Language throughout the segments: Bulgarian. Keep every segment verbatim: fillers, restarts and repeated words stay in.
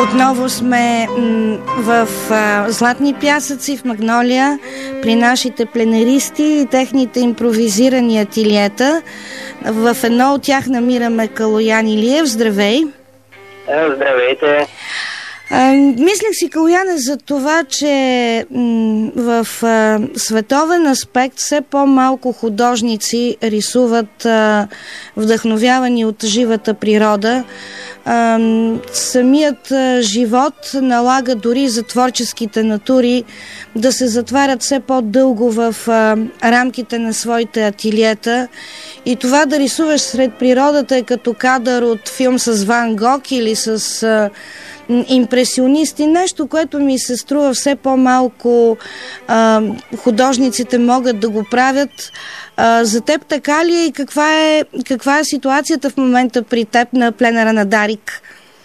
Отново сме м, в а, Златни пясъци, в Магнолия, при нашите пленеристи и техните импровизирани ателиета. В едно от тях намираме Калоян Илиев. Здравей! Здравейте! А, мислех си, Калояне, за това, че м, в а, световен аспект все по-малко художници рисуват а, вдъхновявани от живата природа. А, самият а, живот налага дори за творческите натури да се затварят все по-дълго в а, рамките на своите ателиета. И това да рисуваш сред природата е като кадър от филм с Ван Гог или с а, импресионисти, нещо, което ми се струва все по-малко а, художниците могат да го правят. А, за теб така ли е и каква е, каква е ситуацията в момента при теб на пленера на Дарик?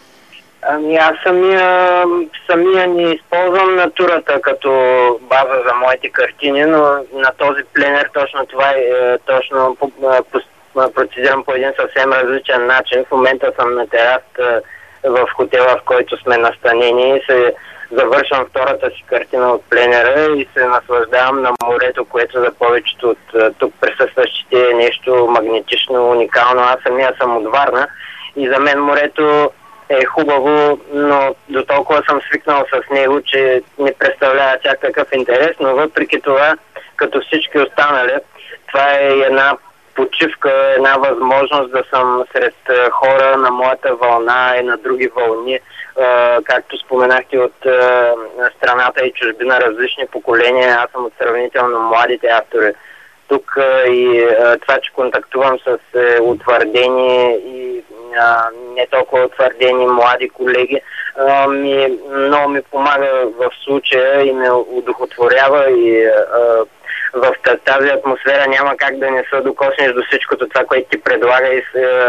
Ами аз самия, самия не използвам натурата като база за моите картини, но на този пленер точно това е, точно процедирам по един съвсем различен начин. В момента съм на терасата в хотела, в който сме настанени, и се завършвам втората си картина от пленера и се наслаждавам на морето, което за повечето от тук присъстващите е нещо магнетично, уникално. Аз самия съм от Варна и за мен морето е хубаво, но до толкова съм свикнал с него, че не представлява всякакъв интерес, но въпреки това, като всички останали, това е една почивка, една възможност да съм сред хора на моята вълна и на други вълни, както споменахте, от страната и чужбина, различни поколения. Аз съм от сравнително младите автори тук и това, че контактувам с утвърдени и не толкова утвърдени млади колеги, ми, много ми помага в случая и ме удохотворява и в тази атмосфера няма как да не се докоснеш до всичкото това, което ти предлага и,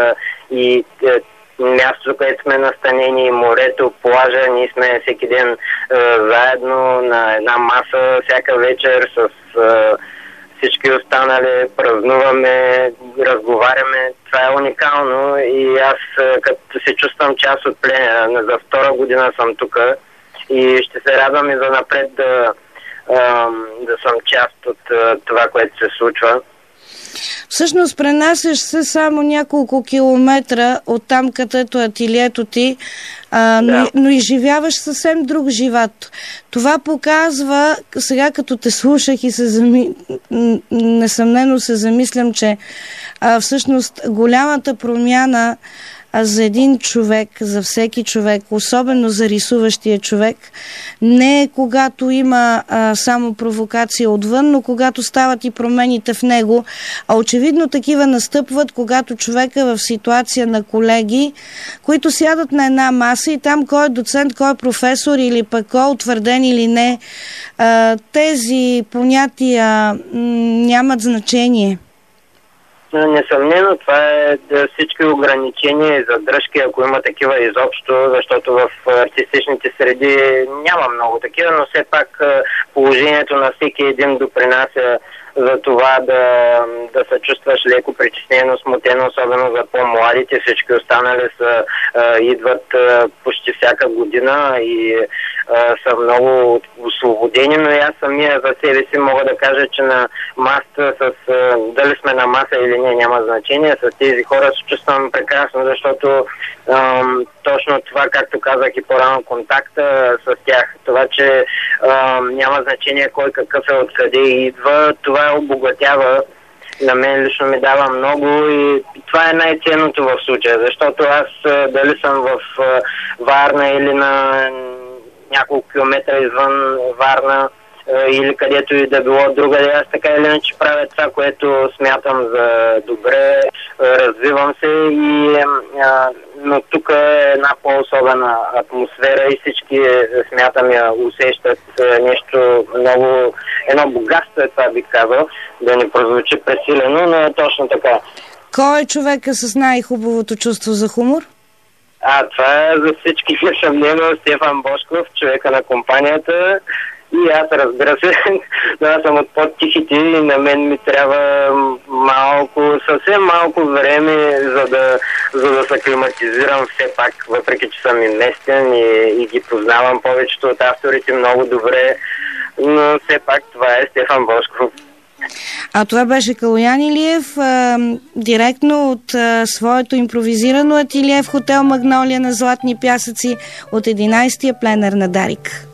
и мястото, където сме настанени, морето, плажа. Ние сме всеки ден е, заедно на една маса, всяка вечер с е, всички останали, празнуваме, разговаряме. Това е уникално и аз е, като се чувствам част от пленера. За втора година съм тук и ще се радвам и за напред да да съм част от това, което се случва. Всъщност пренасяш се само няколко километра от там, където е ателието ти, а, да. но, но изживяваш съвсем друг живот. Това показва, сега като те слушах и се зами... несъмнено се замислям, че а, всъщност голямата промяна а за един човек, за всеки човек, особено за рисуващия човек, не е когато има а, само провокация отвън, но когато стават и промените в него. А очевидно такива настъпват, когато човек е в ситуация на колеги, които сядат на една маса и там кой е доцент, кой е професор или пък кой е утвърден или не, а, тези понятия м- нямат значение. Несъмнено, това е да всички ограничения и задръжки, ако има такива изобщо, защото в артистичните среди няма много такива, но все пак положението на всеки един допринася за това да, да се чувстваш леко притеснено, смутено, особено за по-младите. Всички останали са, а, идват а, почти всяка година и а, са много освободени, но и аз самия за себе си мога да кажа, че на масата, с, а, дали сме на маса или не, няма значение. С тези хора се чувствам прекрасно, защото а, точно това, както казах и по-рано, контакта с тях, това, че а, няма значение кой какъв е, откъде идва, това обогатява. На мен лично ми дава много и това е най-ценното в случая, защото аз дали съм в Варна или на няколко километра извън Варна или където и да било другаде, аз така или иначе правя това, което смятам за добре, развивам се и а, но тук е една по-особена атмосфера и всички смятам я усещат нещо много, едно богатство е това, бих казал, да не прозвучи пресилено, но е точно така. Кой е човека с най-хубавото чувство за хумор? А, това е за всички несъмнено Стефан Бошков, човека на компанията. И аз, разбира се, аз съм от по-тихите и на мен ми трябва малко, съвсем малко време, за да, за да се аклиматизирам все пак, въпреки че съм и местен и, и ги познавам повечето от авторите много добре, но все пак това е Стефан Бошков. А това беше Калоян Илиев, а, директно от а, своето импровизирано ателие в хотел Магнолия на Златни пясъци от единайсетия пленер на Дарик.